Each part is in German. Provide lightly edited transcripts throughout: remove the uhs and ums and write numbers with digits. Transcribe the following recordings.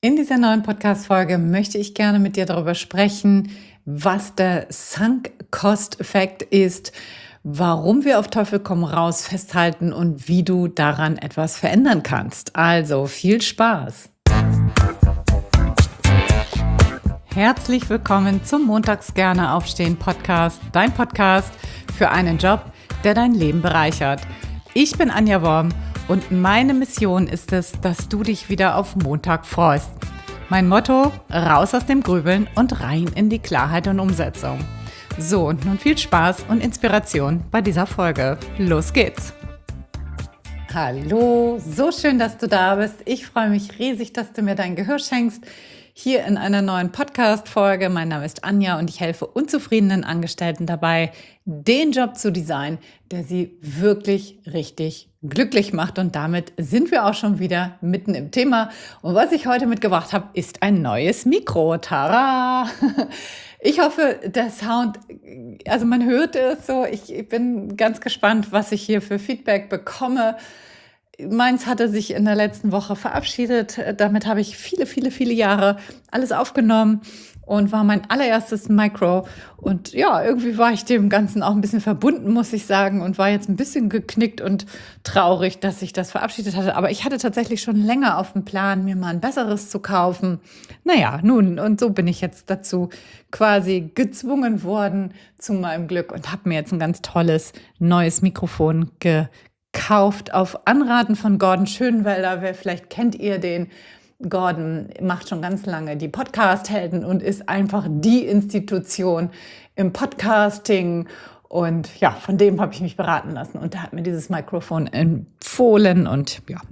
In dieser neuen Podcast-Folge möchte ich gerne mit dir darüber sprechen, was der Sunk-Cost-Effekt ist, warum wir auf Teufel komm raus festhalten und wie du daran etwas verändern kannst. Also viel Spaß! Herzlich willkommen zum Montags gerne aufstehen Podcast, dein Podcast für einen Job, der dein Leben bereichert. Ich bin Anja Worm und meine Mission ist es, dass du dich wieder auf Montag freust. Mein Motto: raus aus dem Grübeln und rein in die Klarheit und Umsetzung. So, und nun viel Spaß und Inspiration bei dieser Folge. Los geht's! Hallo, so schön, dass du da bist. Ich freue mich riesig, dass du mir dein Gehör schenkst. Hier in einer neuen Podcast-Folge. Mein Name ist Anja und ich helfe unzufriedenen Angestellten dabei, den Job zu designen, der sie wirklich richtig glücklich macht. Und damit sind wir auch schon wieder mitten im Thema. Und was ich heute mitgebracht habe, ist ein neues Mikro. Tada! Ich hoffe, der Sound, also man hört es so. Ich bin ganz gespannt, was ich hier für Feedback bekomme. Meins hatte sich in der letzten Woche verabschiedet. Damit habe ich viele Jahre alles aufgenommen und war mein allererstes Micro. Und ja, irgendwie war ich dem Ganzen auch ein bisschen verbunden, muss ich sagen, und war jetzt ein bisschen geknickt und traurig, dass ich das verabschiedet hatte. Aber ich hatte tatsächlich schon länger auf dem Plan, mir mal ein besseres zu kaufen. Naja, nun, und so bin ich jetzt dazu quasi gezwungen worden zu meinem Glück und habe mir jetzt ein ganz tolles neues Mikrofon gekauft auf Anraten von Gordon Schönwelder. Vielleicht kennt ihr den. Gordon macht schon ganz lange die Podcast-Helden und ist einfach die Institution im Podcasting. Und ja, von dem habe ich mich beraten lassen. Und der hat mir dieses Mikrofon empfohlen. Und ja,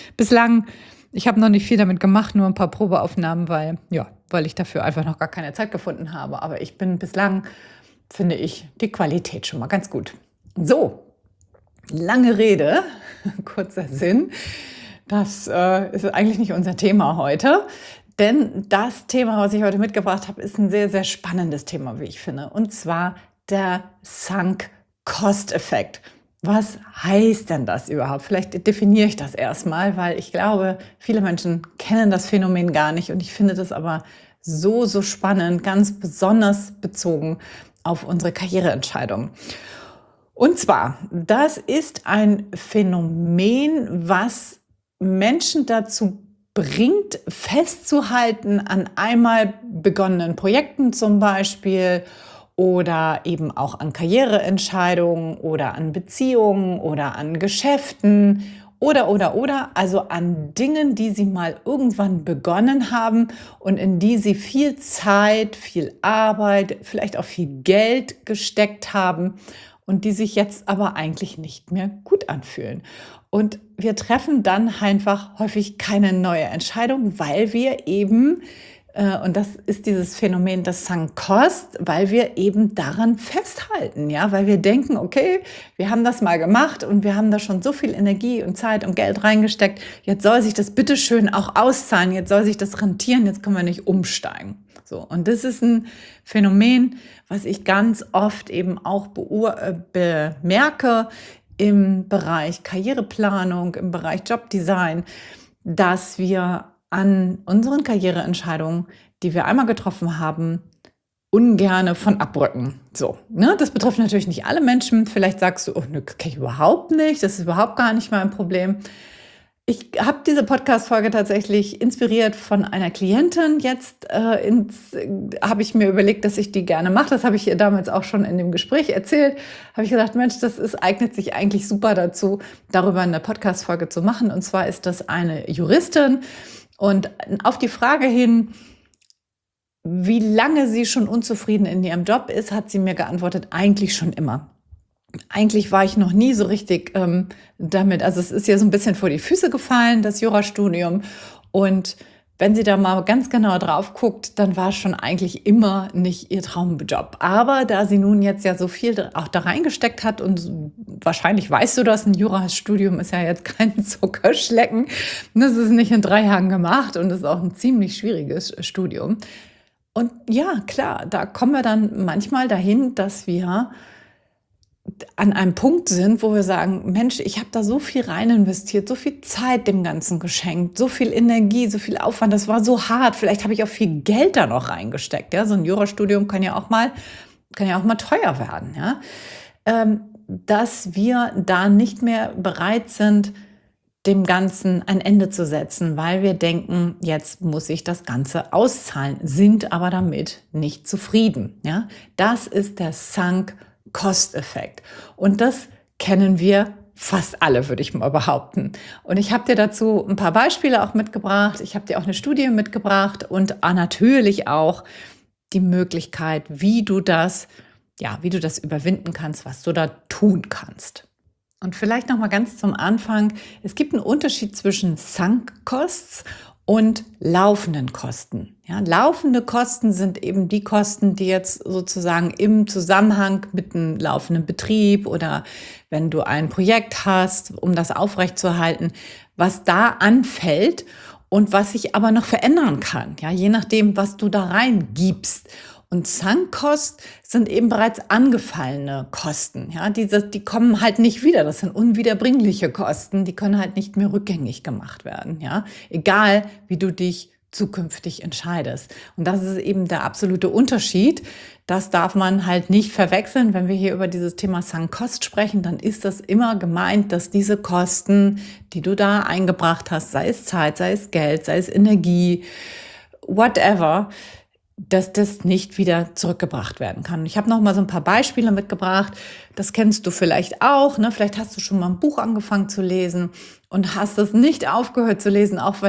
ich habe noch nicht viel damit gemacht, nur ein paar Probeaufnahmen, weil ich dafür einfach noch gar keine Zeit gefunden habe. Aber bislang finde ich die Qualität schon mal ganz gut. So. Lange Rede, kurzer Sinn. Das ist eigentlich nicht unser Thema heute, denn das Thema, was ich heute mitgebracht habe, ist ein sehr spannendes Thema, wie ich finde. Und zwar der Sunk-Cost-Effekt. Was heißt denn das überhaupt? Vielleicht definiere ich das erstmal, weil ich glaube, viele Menschen kennen das Phänomen gar nicht. Und ich finde das aber so spannend, ganz besonders bezogen auf unsere Karriereentscheidung. Und zwar, das ist ein Phänomen, was Menschen dazu bringt, festzuhalten an einmal begonnenen Projekten zum Beispiel oder eben auch an Karriereentscheidungen oder an Beziehungen oder an Geschäften oder, also an Dingen, die sie mal irgendwann begonnen haben und in die sie viel Zeit, viel Arbeit, vielleicht auch viel Geld gesteckt haben und die sich jetzt aber eigentlich nicht mehr gut anfühlen. Und wir treffen dann einfach häufig keine neue Entscheidung, weil wir eben, und das ist dieses Phänomen des Sunk Cost, weil wir eben daran festhalten, ja, weil wir denken, okay, wir haben das mal gemacht und wir haben da schon so viel Energie und Zeit und Geld reingesteckt, jetzt soll sich das bitteschön auch auszahlen, jetzt soll sich das rentieren, jetzt können wir nicht umsteigen. So, und das ist ein Phänomen, was ich ganz oft eben auch bemerke im Bereich Karriereplanung, im Bereich Jobdesign, dass wir an unseren Karriereentscheidungen, die wir einmal getroffen haben, ungerne von abrücken. So, ne? Das betrifft natürlich nicht alle Menschen. Vielleicht sagst du, oh, ne, kann ich überhaupt nicht, das ist überhaupt gar nicht mein Problem. Ich habe diese Podcast-Folge tatsächlich inspiriert von einer Klientin. Jetzt habe ich mir überlegt, dass ich die gerne mache. Das habe ich ihr damals auch schon in dem Gespräch erzählt. Habe ich gesagt, Mensch, eignet sich eigentlich super dazu, darüber eine Podcast-Folge zu machen. Und zwar ist das eine Juristin. Und auf die Frage hin, wie lange sie schon unzufrieden in ihrem Job ist, hat sie mir geantwortet, eigentlich schon immer. Eigentlich war ich noch nie so richtig damit, also es ist ihr so ein bisschen vor die Füße gefallen, das Jurastudium. Und wenn sie da mal ganz genau drauf guckt, dann war es schon eigentlich immer nicht ihr Traumjob. Aber da sie nun jetzt ja so viel auch da reingesteckt hat und wahrscheinlich weißt du das, ein Jurastudium ist ja jetzt kein Zuckerschlecken. Das ist nicht in 3 Jahren gemacht und ist auch ein ziemlich schwieriges Studium. Und ja, klar, da kommen wir dann manchmal dahin, dass wir an einem Punkt sind, wo wir sagen, Mensch, ich habe da so viel rein investiert, so viel Zeit dem Ganzen geschenkt, so viel Energie, so viel Aufwand, das war so hart, vielleicht habe ich auch viel Geld da noch reingesteckt. Ja? So ein Jurastudium kann ja auch mal teuer werden. Ja? Dass wir da nicht mehr bereit sind, dem Ganzen ein Ende zu setzen, weil wir denken, jetzt muss ich das Ganze auszahlen, sind aber damit nicht zufrieden. Ja? Das ist der Sunk-Cost-Effekt. Und das kennen wir fast alle, würde ich mal behaupten. Und ich habe dir dazu ein paar Beispiele auch mitgebracht. Ich habe dir auch eine Studie mitgebracht und natürlich auch die Möglichkeit, wie du das überwinden kannst, was du da tun kannst. Und vielleicht noch mal ganz zum Anfang. Es gibt einen Unterschied zwischen Sunk Costs und laufenden Kosten. Ja, laufende Kosten sind eben die Kosten, die jetzt sozusagen im Zusammenhang mit einem laufenden Betrieb oder wenn du ein Projekt hast, um das aufrechtzuerhalten, was da anfällt und was sich aber noch verändern kann, ja, je nachdem, was du da reingibst. Und Sunk-Costs sind eben bereits angefallene Kosten. Ja, die kommen halt nicht wieder. Das sind unwiederbringliche Kosten. Die können halt nicht mehr rückgängig gemacht werden. Ja, egal wie du dich zukünftig entscheidest. Und das ist eben der absolute Unterschied. Das darf man halt nicht verwechseln. Wenn wir hier über dieses Thema Sunk-Cost sprechen, dann ist das immer gemeint, dass diese Kosten, die du da eingebracht hast, sei es Zeit, sei es Geld, sei es Energie, whatever, dass das nicht wieder zurückgebracht werden kann. Ich habe noch mal so ein paar Beispiele mitgebracht. Das kennst du vielleicht auch. Ne? Vielleicht hast du schon mal ein Buch angefangen zu lesen und hast es nicht aufgehört zu lesen, auch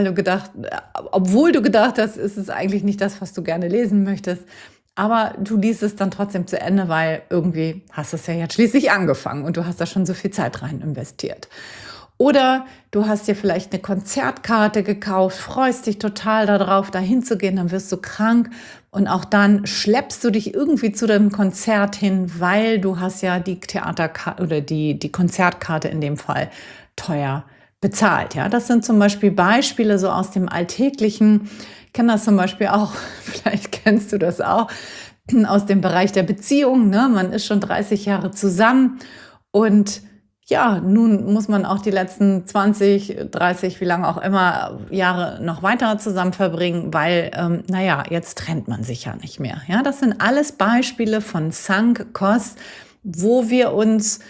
obwohl du gedacht hast, ist es eigentlich nicht das, was du gerne lesen möchtest. Aber du liest es dann trotzdem zu Ende, weil irgendwie hast du es ja jetzt schließlich angefangen und du hast da schon so viel Zeit rein investiert. Oder du hast dir vielleicht eine Konzertkarte gekauft, freust dich total darauf, da hinzugehen, dann wirst du krank und auch dann schleppst du dich irgendwie zu dem Konzert hin, weil du hast ja die Theaterkarte oder die Konzertkarte in dem Fall teuer bezahlt. Ja, das sind zum Beispiel Beispiele so aus dem Alltäglichen. Ich kenne das zum Beispiel auch, vielleicht kennst du das auch, aus dem Bereich der Beziehung. Ne? Man ist schon 30 Jahre zusammen und ja, nun muss man auch die letzten 20, 30, wie lange auch immer, Jahre noch weiter zusammen verbringen, weil, jetzt trennt man sich ja nicht mehr. Ja, das sind alles Beispiele von Sunk Costs, wo wir uns,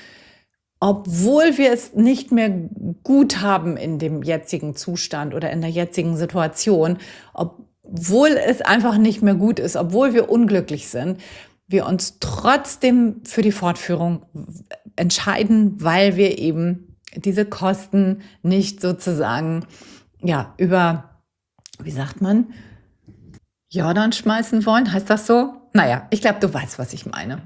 obwohl wir es nicht mehr gut haben in dem jetzigen Zustand oder in der jetzigen Situation, obwohl es einfach nicht mehr gut ist, obwohl wir unglücklich sind, wir uns trotzdem für die Fortführung entscheiden, weil wir eben diese Kosten nicht sozusagen über, wie sagt man, Jordan schmeißen wollen. Heißt das so? Naja, ich glaube, du weißt, was ich meine.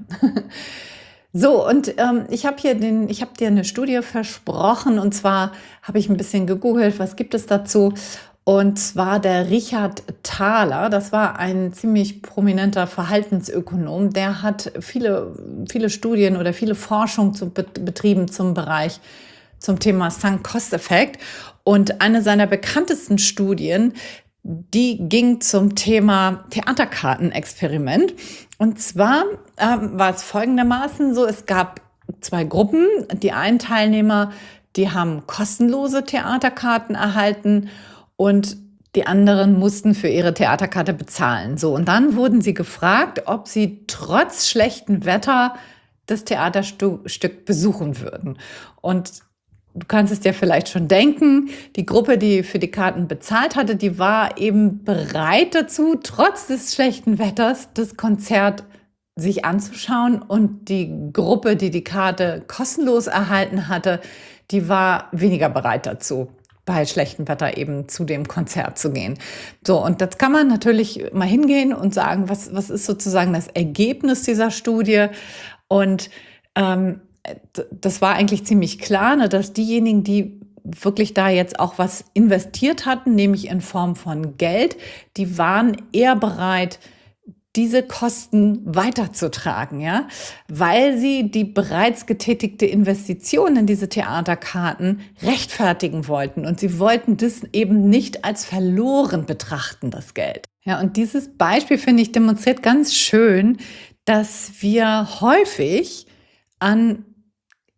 So, und ich habe dir eine Studie versprochen und zwar habe ich ein bisschen gegoogelt, was gibt es dazu? Und zwar der Richard Thaler, das war ein ziemlich prominenter Verhaltensökonom, der hat viele Studien oder viele Forschung betrieben zum Thema Sunk-Cost-Effekt. Und eine seiner bekanntesten Studien, die ging zum Thema Theaterkartenexperiment. Und zwar war es folgendermaßen so, es gab zwei Gruppen. Die einen Teilnehmer, die haben kostenlose Theaterkarten erhalten und die anderen mussten für ihre Theaterkarte bezahlen. So, und dann wurden sie gefragt, ob sie trotz schlechtem Wetter das Theaterstück besuchen würden. Und du kannst es dir vielleicht schon denken, die Gruppe, die für die Karten bezahlt hatte, die war eben bereit dazu, trotz des schlechten Wetters das Konzert sich anzuschauen. Und die Gruppe, die die Karte kostenlos erhalten hatte, die war weniger bereit dazu, bei schlechtem Wetter eben zu dem Konzert zu gehen. So, und das kann man natürlich mal hingehen und sagen, was ist sozusagen das Ergebnis dieser Studie? Und das war eigentlich ziemlich klar, ne, dass diejenigen, die wirklich da jetzt auch was investiert hatten, nämlich in Form von Geld, die waren eher bereit, diese Kosten weiterzutragen, ja, weil sie die bereits getätigte Investition in diese Theaterkarten rechtfertigen wollten und sie wollten das eben nicht als verloren betrachten, das Geld. Ja, und dieses Beispiel, finde ich, demonstriert ganz schön, dass wir häufig an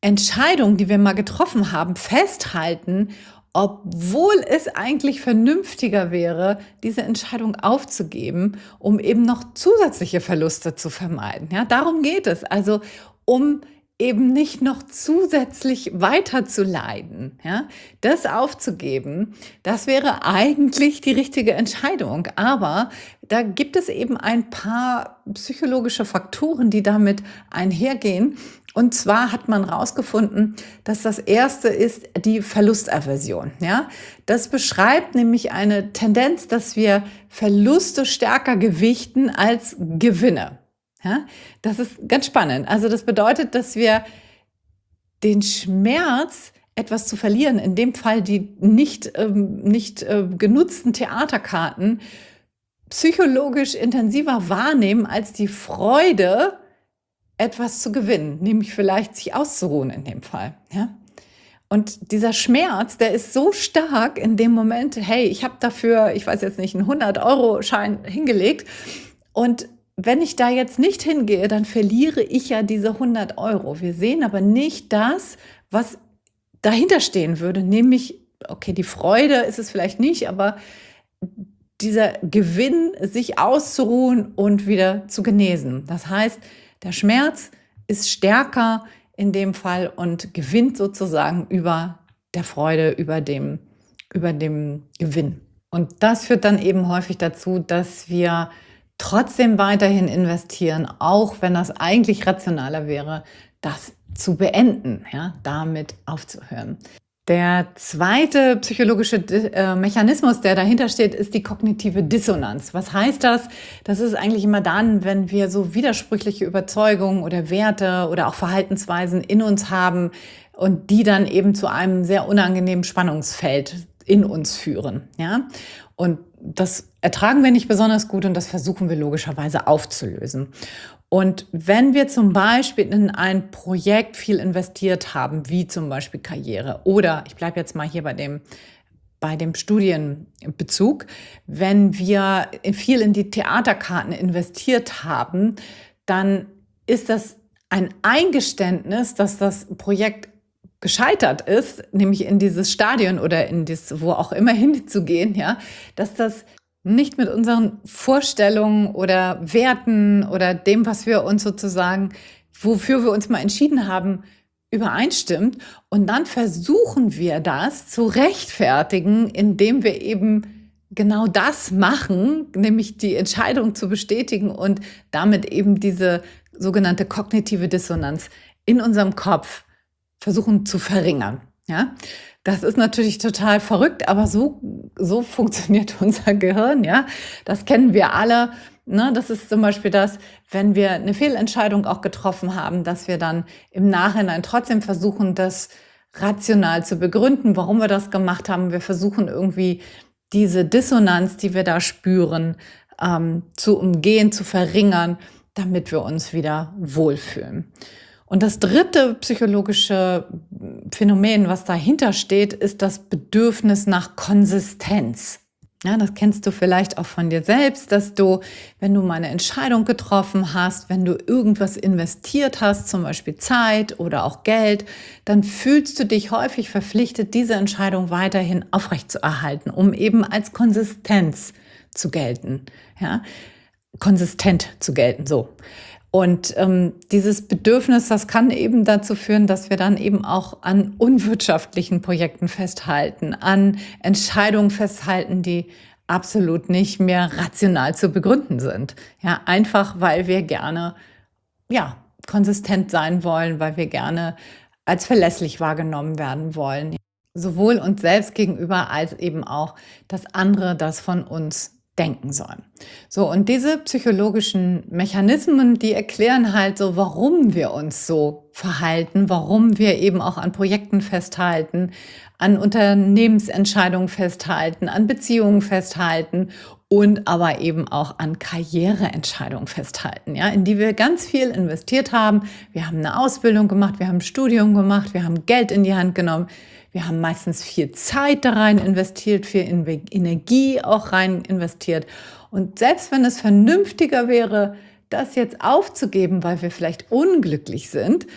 Entscheidung, die wir mal getroffen haben, festhalten, obwohl es eigentlich vernünftiger wäre, diese Entscheidung aufzugeben, um eben noch zusätzliche Verluste zu vermeiden. Ja, darum geht es. Also um eben nicht noch zusätzlich weiter zu leiden. Ja, das aufzugeben, das wäre eigentlich die richtige Entscheidung. Aber da gibt es eben ein paar psychologische Faktoren, die damit einhergehen. Und zwar hat man herausgefunden, dass das erste ist die Verlustaversion. Ja? Das beschreibt nämlich eine Tendenz, dass wir Verluste stärker gewichten als Gewinne. Ja? Das ist ganz spannend. Also das bedeutet, dass wir den Schmerz, etwas zu verlieren, in dem Fall die nicht genutzten Theaterkarten, psychologisch intensiver wahrnehmen als die Freude, etwas zu gewinnen, nämlich vielleicht sich auszuruhen in dem Fall. Ja? Und dieser Schmerz, der ist so stark in dem Moment, hey, ich habe dafür, ich weiß jetzt nicht, einen 100-Euro-Schein hingelegt und wenn ich da jetzt nicht hingehe, dann verliere ich ja diese 100 Euro. Wir sehen aber nicht das, was dahinter stehen würde, nämlich, okay, die Freude ist es vielleicht nicht, aber dieser Gewinn, sich auszuruhen und wieder zu genesen. Das heißt, der Schmerz ist stärker in dem Fall und gewinnt sozusagen über der Freude, über dem Gewinn. Und das führt dann eben häufig dazu, dass wir trotzdem weiterhin investieren, auch wenn das eigentlich rationaler wäre, das zu beenden, ja, damit aufzuhören. Der zweite psychologische Mechanismus, der dahinter steht, ist die kognitive Dissonanz. Was heißt das? Das ist eigentlich immer dann, wenn wir so widersprüchliche Überzeugungen oder Werte oder auch Verhaltensweisen in uns haben und die dann eben zu einem sehr unangenehmen Spannungsfeld in uns führen. Ja? Und das ertragen wir nicht besonders gut und das versuchen wir logischerweise aufzulösen. Und wenn wir zum Beispiel in ein Projekt viel investiert haben, wie zum Beispiel Karriere, oder ich bleibe jetzt mal hier bei dem Studienbezug, wenn wir viel in die Theaterkarten investiert haben, dann ist das ein Eingeständnis, dass das Projekt gescheitert ist, nämlich in dieses Stadion oder in das, wo auch immer hinzugehen, ja, dass das nicht mit unseren Vorstellungen oder Werten oder dem, was wir uns sozusagen, wofür wir uns mal entschieden haben, übereinstimmt. Und dann versuchen wir das zu rechtfertigen, indem wir eben genau das machen, nämlich die Entscheidung zu bestätigen und damit eben diese sogenannte kognitive Dissonanz in unserem Kopf versuchen zu verringern. Ja? Das ist natürlich total verrückt, aber so funktioniert unser Gehirn. Ja? Das kennen wir alle. Ne? Das ist zum Beispiel das, wenn wir eine Fehlentscheidung auch getroffen haben, dass wir dann im Nachhinein trotzdem versuchen, das rational zu begründen, warum wir das gemacht haben. Wir versuchen irgendwie diese Dissonanz, die wir da spüren, zu umgehen, zu verringern, damit wir uns wieder wohlfühlen. Und das dritte psychologische Phänomen, was dahinter steht, ist das Bedürfnis nach Konsistenz. Ja, das kennst du vielleicht auch von dir selbst, dass du, wenn du mal eine Entscheidung getroffen hast, wenn du irgendwas investiert hast, zum Beispiel Zeit oder auch Geld, dann fühlst du dich häufig verpflichtet, diese Entscheidung weiterhin aufrechtzuerhalten, um eben als Konsistenz zu gelten. Ja? Konsistent zu gelten, so. Und dieses Bedürfnis, das kann eben dazu führen, dass wir dann eben auch an unwirtschaftlichen Projekten festhalten, an Entscheidungen festhalten, die absolut nicht mehr rational zu begründen sind. Ja, einfach weil wir gerne konsistent sein wollen, weil wir gerne als verlässlich wahrgenommen werden wollen. Sowohl uns selbst gegenüber als eben auch, dass andere das von uns denken sollen. So, und diese psychologischen Mechanismen, die erklären halt so, warum wir uns so verhalten, warum wir eben auch an Projekten festhalten, an Unternehmensentscheidungen festhalten, an Beziehungen festhalten und aber eben auch an Karriereentscheidungen festhalten, ja, in die wir ganz viel investiert haben. Wir haben eine Ausbildung gemacht, wir haben ein Studium gemacht, wir haben Geld in die Hand genommen. Wir haben meistens viel Zeit da rein investiert, viel Energie auch rein investiert. Und selbst wenn es vernünftiger wäre, das jetzt aufzugeben, weil wir vielleicht unglücklich sind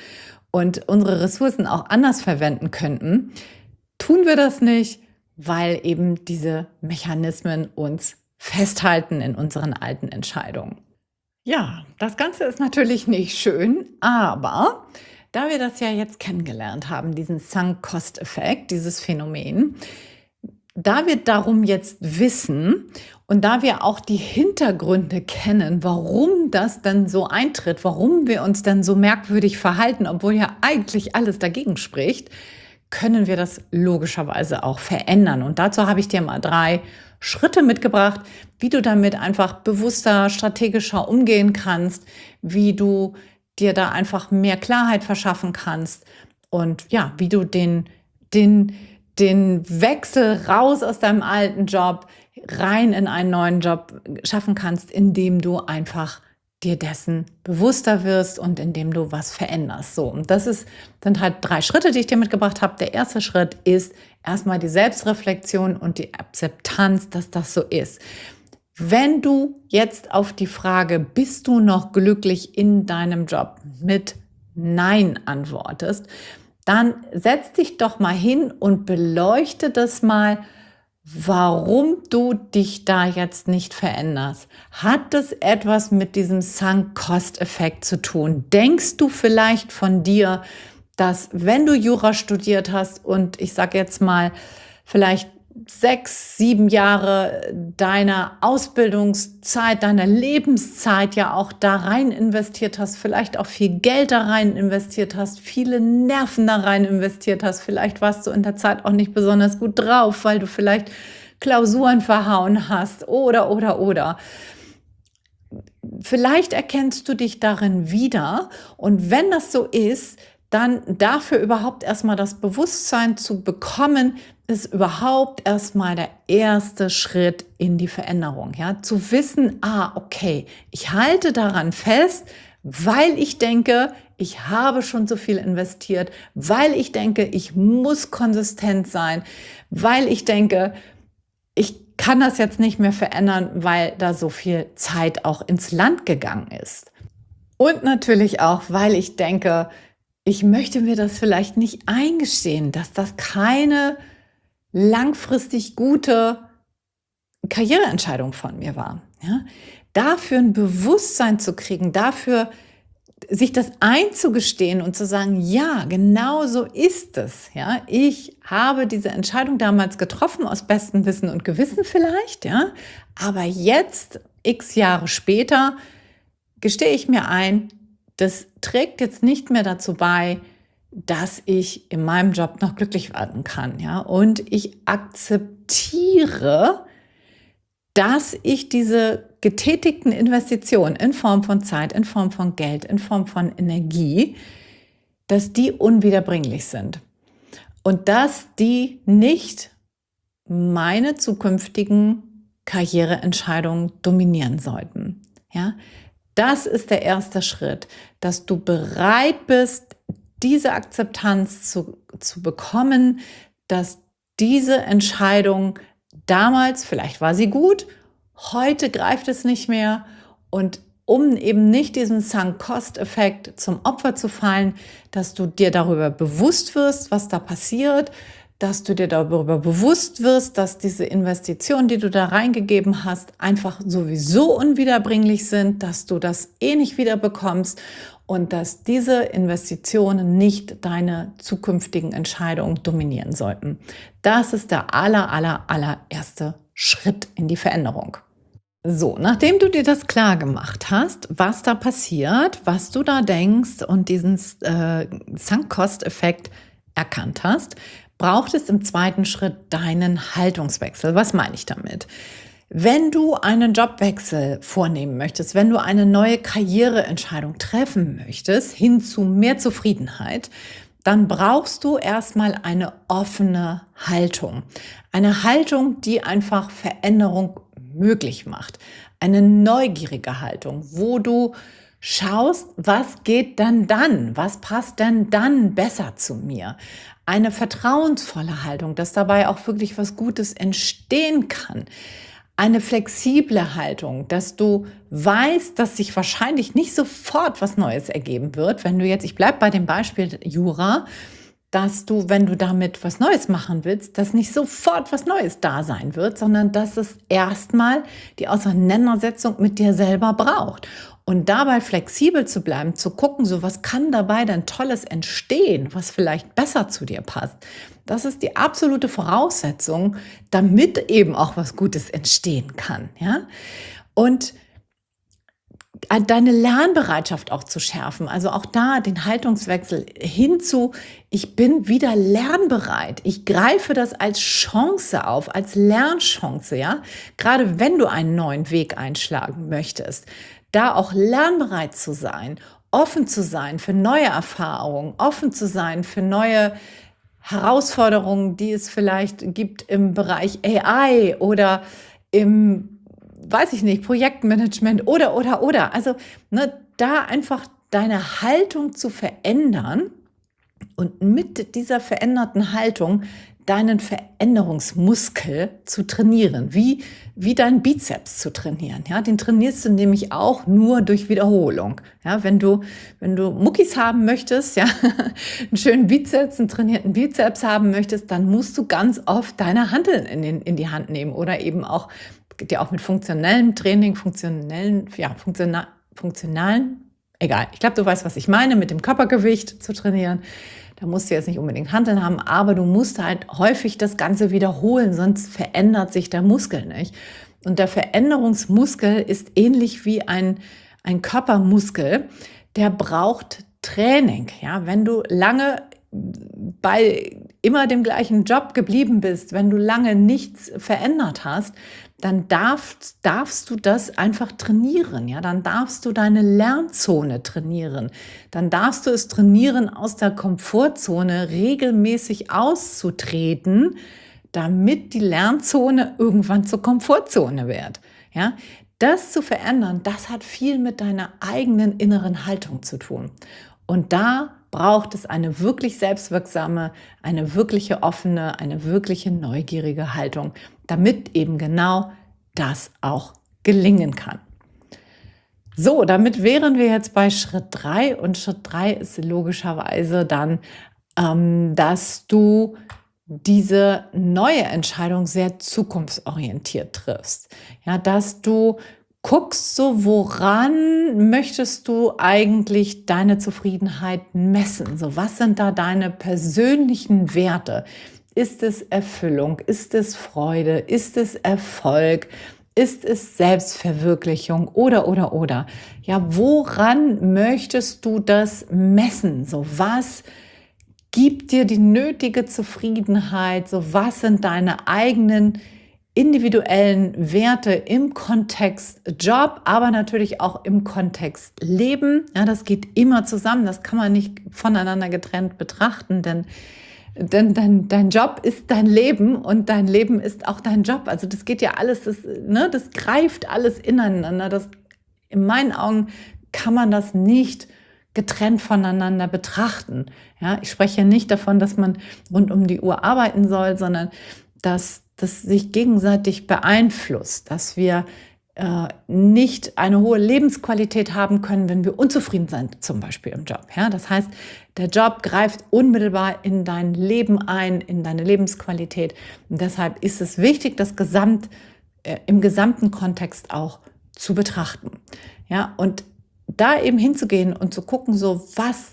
und unsere Ressourcen auch anders verwenden könnten, tun wir das nicht, weil eben diese Mechanismen uns festhalten in unseren alten Entscheidungen. Ja, das Ganze ist natürlich nicht schön, aber da wir das ja jetzt kennengelernt haben, diesen Sunk-Cost-Effekt, dieses Phänomen, da wir darum jetzt wissen und da wir auch die Hintergründe kennen, warum das denn so eintritt, warum wir uns denn so merkwürdig verhalten, obwohl ja eigentlich alles dagegen spricht, können wir das logischerweise auch verändern. Und dazu habe ich dir mal 3 Schritte mitgebracht, wie du damit einfach bewusster, strategischer umgehen kannst, wie du dir da einfach mehr Klarheit verschaffen kannst und ja, wie du den, den Wechsel raus aus deinem alten Job rein in einen neuen Job schaffen kannst, indem du einfach dir dessen bewusster wirst und indem du was veränderst. So, und sind halt 3 Schritte, die ich dir mitgebracht habe. Der erste Schritt ist erstmal die Selbstreflexion und die Akzeptanz, dass das so ist. Wenn du jetzt auf die Frage, bist du noch glücklich in deinem Job, mit Nein antwortest, dann setz dich doch mal hin und beleuchte das mal, warum du dich da jetzt nicht veränderst. Hat das etwas mit diesem Sunk-Cost-Effekt zu tun? Denkst du vielleicht von dir, dass wenn du Jura studiert hast und ich sage jetzt mal vielleicht 6, 7 Jahre deiner Ausbildungszeit, deiner Lebenszeit ja auch da rein investiert hast, vielleicht auch viel Geld da rein investiert hast, viele Nerven da rein investiert hast, vielleicht warst du in der Zeit auch nicht besonders gut drauf, weil du vielleicht Klausuren verhauen hast oder. Vielleicht erkennst du dich darin wieder und wenn das so ist, dann dafür überhaupt erstmal das Bewusstsein zu bekommen, ist überhaupt erstmal der erste Schritt in die Veränderung. Ja? Zu wissen, okay, ich halte daran fest, weil ich denke, ich habe schon so viel investiert, weil ich denke, ich muss konsistent sein, weil ich denke, ich kann das jetzt nicht mehr verändern, weil da so viel Zeit auch ins Land gegangen ist. Und natürlich auch, weil ich denke, ich möchte mir das vielleicht nicht eingestehen, dass das keine langfristig gute Karriereentscheidung von mir war. Ja? Dafür ein Bewusstsein zu kriegen, dafür sich das einzugestehen und zu sagen, ja, genau so ist es. Ja? Ich habe diese Entscheidung damals getroffen, aus bestem Wissen und Gewissen vielleicht, ja? Aber jetzt, x Jahre später, gestehe ich mir ein, das trägt jetzt nicht mehr dazu bei, dass ich in meinem Job noch glücklich werden kann. Ja? Und ich akzeptiere, dass ich diese getätigten Investitionen in Form von Zeit, in Form von Geld, in Form von Energie, dass die unwiederbringlich sind. Und dass die nicht meine zukünftigen Karriereentscheidungen dominieren sollten. Ja? Das ist der erste Schritt, dass du bereit bist, diese Akzeptanz zu bekommen, dass diese Entscheidung damals, vielleicht war sie gut, heute greift es nicht mehr und um eben nicht diesem Sunk-Cost-Effekt zum Opfer zu fallen, dass du dir darüber bewusst wirst, was da passiert, dass du dir darüber bewusst wirst, dass diese Investitionen, die du da reingegeben hast, einfach sowieso unwiederbringlich sind, dass du das nicht wiederbekommst und dass diese Investitionen nicht deine zukünftigen Entscheidungen dominieren sollten. Das ist der allererste Schritt in die Veränderung. So, nachdem du dir das klar gemacht hast, was da passiert, was du da denkst und diesen Sunk-Cost-Effekt erkannt hast, braucht es im zweiten Schritt deinen Haltungswechsel. Was meine ich damit? Wenn du einen Jobwechsel vornehmen möchtest, wenn du eine neue Karriereentscheidung treffen möchtest, hin zu mehr Zufriedenheit, dann brauchst du erstmal eine offene Haltung. Eine Haltung, die einfach Veränderung möglich macht. Eine neugierige Haltung, wo du schaust, was geht denn dann? Was passt denn dann besser zu mir? Eine vertrauensvolle Haltung, dass dabei auch wirklich was Gutes entstehen kann. eine flexible Haltung, dass du weißt, dass sich wahrscheinlich nicht sofort was Neues ergeben wird. Wenn du jetzt, ich bleibe bei dem Beispiel Jura, dass du, wenn du damit was Neues machen willst, dass nicht sofort was Neues da sein wird, sondern dass es erstmal die Auseinandersetzung mit dir selber braucht. Und dabei flexibel zu bleiben, zu gucken, so was kann dabei denn Tolles entstehen, was vielleicht besser zu dir passt. Das ist die absolute Voraussetzung, damit eben auch was Gutes entstehen kann. Ja? Und deine Lernbereitschaft auch zu schärfen, also auch da den Haltungswechsel hinzu, ich bin wieder lernbereit. Ich greife das als Chance auf, als Lernchance, ja. Gerade wenn du einen neuen Weg einschlagen möchtest, da auch lernbereit zu sein, offen zu sein für neue Erfahrungen, offen zu sein für neue Herausforderungen, die es vielleicht gibt im Bereich AI oder im, weiß ich nicht, Projektmanagement oder. Also da einfach deine Haltung zu verändern und mit dieser veränderten Haltung deinen Veränderungsmuskel zu trainieren, wie deinen Bizeps zu trainieren. Ja, den trainierst du nämlich auch nur durch Wiederholung. Ja, wenn du Muckis haben möchtest, ja, einen schönen Bizeps, einen trainierten Bizeps haben möchtest, dann musst du ganz oft deine Hanteln in die Hand nehmen oder eben auch, geht ja auch mit funktionellem Training, funktionalen, egal. Ich glaube, du weißt, was ich meine, mit dem Körpergewicht zu trainieren. Da musst du jetzt nicht unbedingt Hanteln haben, aber du musst halt häufig das Ganze wiederholen, sonst verändert sich der Muskel nicht. Und der Veränderungsmuskel ist ähnlich wie ein Körpermuskel, der braucht Training. Ja, wenn du lange bei immer dem gleichen Job geblieben bist, wenn du lange nichts verändert hast, dann darfst du das einfach trainieren. Ja? Dann darfst du deine Lernzone trainieren. Dann darfst du es trainieren, aus der Komfortzone regelmäßig auszutreten, damit die Lernzone irgendwann zur Komfortzone wird. Ja? Das zu verändern, das hat viel mit deiner eigenen inneren Haltung zu tun. Und da braucht es eine wirklich selbstwirksame, eine wirkliche offene, eine wirkliche neugierige Haltung, damit eben genau das auch gelingen kann. So, damit wären wir jetzt bei Schritt 3 und Schritt 3 ist logischerweise dann, dass du diese neue Entscheidung sehr zukunftsorientiert triffst. Ja, dass du guckst, so woran möchtest du eigentlich deine Zufriedenheit messen? So, was sind da deine persönlichen Werte? Ist es Erfüllung? Ist es Freude? Ist es Erfolg? Ist es Selbstverwirklichung? Oder? Ja, woran möchtest du das messen? So, was gibt dir die nötige Zufriedenheit? So, was sind deine eigenen individuellen Werte im Kontext Job, aber natürlich auch im Kontext Leben? Ja, das geht immer zusammen, das kann man nicht voneinander getrennt betrachten, denn dein Job ist dein Leben und dein Leben ist auch dein Job. Also das geht ja alles, das greift alles ineinander. In meinen Augen kann man das nicht getrennt voneinander betrachten. Ja, ich spreche nicht davon, dass man rund um die Uhr arbeiten soll, sondern dass das sich gegenseitig beeinflusst, dass wir nicht eine hohe Lebensqualität haben können, wenn wir unzufrieden sind, zum Beispiel im Job. Ja, das heißt, der Job greift unmittelbar in dein Leben ein, in deine Lebensqualität. Und deshalb ist es wichtig, das im gesamten Kontext auch zu betrachten. Ja, und da eben hinzugehen und zu gucken, so was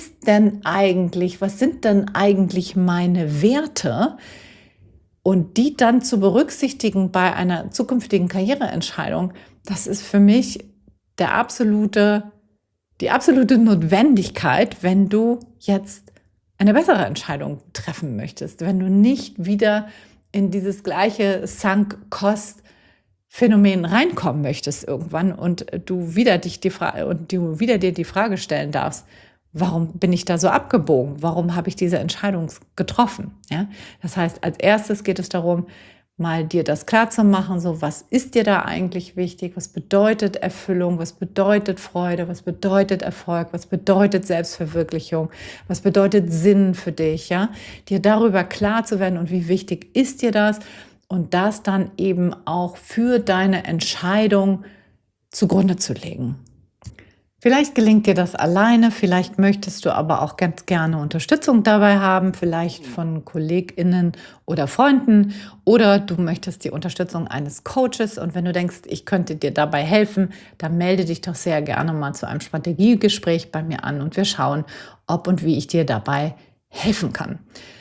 sind denn eigentlich meine Werte? Und die dann zu berücksichtigen bei einer zukünftigen Karriereentscheidung, das ist für mich die absolute Notwendigkeit, wenn du jetzt eine bessere Entscheidung treffen möchtest, wenn du nicht wieder in dieses gleiche Sunk-Cost-Phänomen reinkommen möchtest irgendwann und du wieder dir die Frage stellen darfst, warum bin ich da so abgebogen? Warum habe ich diese Entscheidung getroffen? Ja? Das heißt, als erstes geht es darum, mal dir das klar zu machen, so was ist dir da eigentlich wichtig? Was bedeutet Erfüllung? Was bedeutet Freude? Was bedeutet Erfolg? Was bedeutet Selbstverwirklichung? Was bedeutet Sinn für dich? Ja? Dir darüber klar zu werden und wie wichtig ist dir das? und das dann eben auch für deine Entscheidung zugrunde zu legen. Vielleicht gelingt dir das alleine, vielleicht möchtest du aber auch ganz gerne Unterstützung dabei haben, vielleicht von KollegInnen oder Freunden, oder du möchtest die Unterstützung eines Coaches, und wenn du denkst, ich könnte dir dabei helfen, dann melde dich doch sehr gerne mal zu einem Strategiegespräch bei mir an und wir schauen, ob und wie ich dir dabei helfen kann.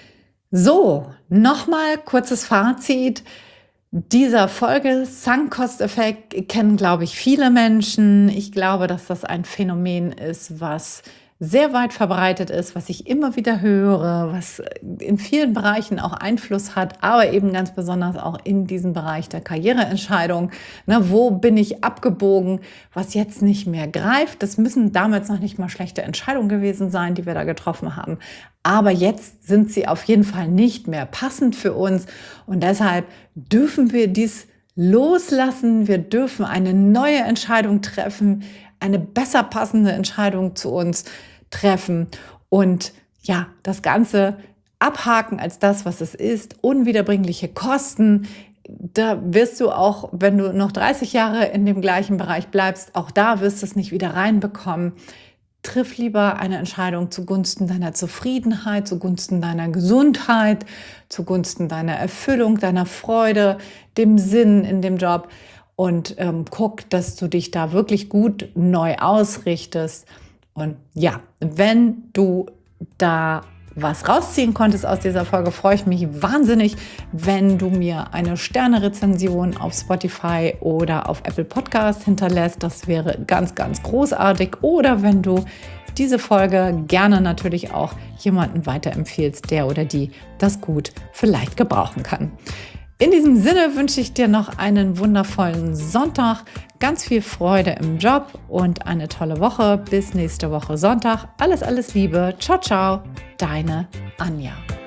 So, nochmal kurzes Fazit dieser Folge. Sunk-Cost-Effekt kennen, glaube ich, viele Menschen. Ich glaube, dass das ein Phänomen ist, was sehr weit verbreitet ist, was ich immer wieder höre, was in vielen Bereichen auch Einfluss hat, aber eben ganz besonders auch in diesem Bereich der Karriereentscheidung. Wo bin ich abgebogen, was jetzt nicht mehr greift? Das müssen damals noch nicht mal schlechte Entscheidungen gewesen sein, die wir da getroffen haben. Aber jetzt sind sie auf jeden Fall nicht mehr passend für uns, und deshalb dürfen wir dies loslassen. Wir dürfen eine neue Entscheidung treffen, eine besser passende Entscheidung zu uns treffen und ja, das Ganze abhaken als das, was es ist. Unwiederbringliche Kosten. Da wirst du auch, wenn du noch 30 Jahre in dem gleichen Bereich bleibst, auch da wirst du es nicht wieder reinbekommen. Triff lieber eine Entscheidung zugunsten deiner Zufriedenheit, zugunsten deiner Gesundheit, zugunsten deiner Erfüllung, deiner Freude, dem Sinn in dem Job, und guck, dass du dich da wirklich gut neu ausrichtest. Und ja, wenn du da was rausziehen konntest aus dieser Folge, freue ich mich wahnsinnig, wenn du mir eine Sterne-Rezension auf Spotify oder auf Apple Podcast hinterlässt. Das wäre ganz, ganz großartig. Oder wenn du diese Folge gerne natürlich auch jemanden weiterempfiehlst, der oder die das gut vielleicht gebrauchen kann. In diesem Sinne wünsche ich dir noch einen wundervollen Sonntag, ganz viel Freude im Job und eine tolle Woche. Bis nächste Woche Sonntag. Alles, alles Liebe. Ciao, ciao. Deine Anja.